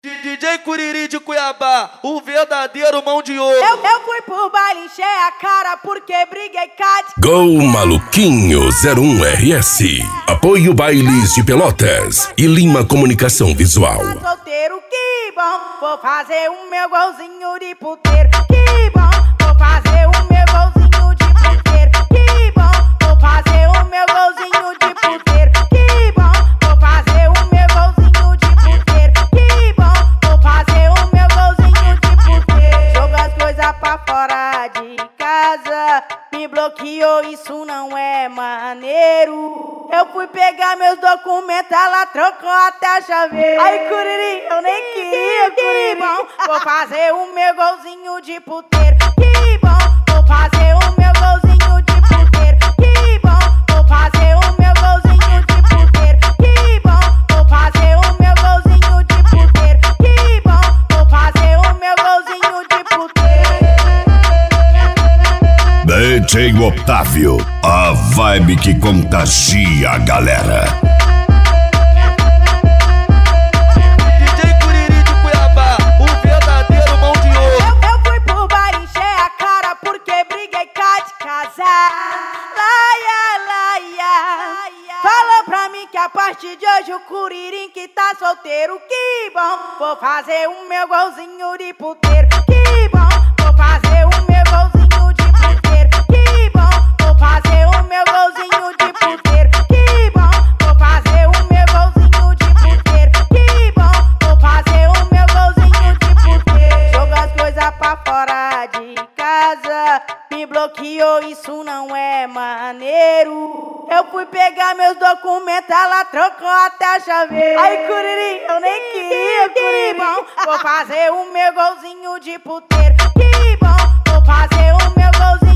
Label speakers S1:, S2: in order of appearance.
S1: DJ Curiri de Cuiabá, o verdadeiro mão de ouro.
S2: Eu fui pro baile, encher a cara porque briguei Cade.
S3: Gol Maluquinho 01RS. Apoio Bailes de Pelotas e Lima Comunicação Visual.
S2: Tá solteiro, que bom. Vou fazer o meu golzinho de puteiro. Que bom. Vou fazer o meu golzinho de puteiro. Que bom. Vou fazer o meu golzinho de puteiro. Que bom. Vou fazer o meu golzinho de puteiro. Que bom. Vou fazer o meu golzinho de puteiro. Joga as coisas pra fora de casa. Me bloqueou, isso não é maneiro. Eu fui pegar meus documentos, ela trocou até a chaveira. Aí, Curiri, eu nem queria, Curiri. Bom, vou fazer o meu golzinho de puteiro. Que bom, vou fazer o meu golzinho de puteiro. Que bom, vou fazer o meu golzinho de puteiro. Que bom, vou fazer o meu golzinho de puteiro. Que bom, vou fazer o meu golzinho de puteiro.
S3: DJ Otávio, a vibe que contagia a galera.
S1: DJ Curiri de Cuiabá, o verdadeiro mão de ouro.
S2: Eu fui pro bar encher a cara porque briguei cá de casa. Laia, laia. Fala pra mim que a partir de hoje o Curirim que tá solteiro. Que bom, vou fazer o meu golzinho de puteiro. Que bom, vou fazer o meu golzinho de puteiro. Que bom, vou fazer o meu golzinho de puteiro. Que bom, vou fazer o meu golzinho de puteiro. Que bom, vou fazer o meu golzinho de puteiro. Joga as coisas pra fora de casa. Me bloqueou, isso não é maneiro. Eu fui pegar meus documentos, ela trocou até a chaveira. Aí, Curiri, eu nem queria, Curiri. Bom, vou fazer o meu golzinho de puteiro. Que bom, vou fazer o meu golzinho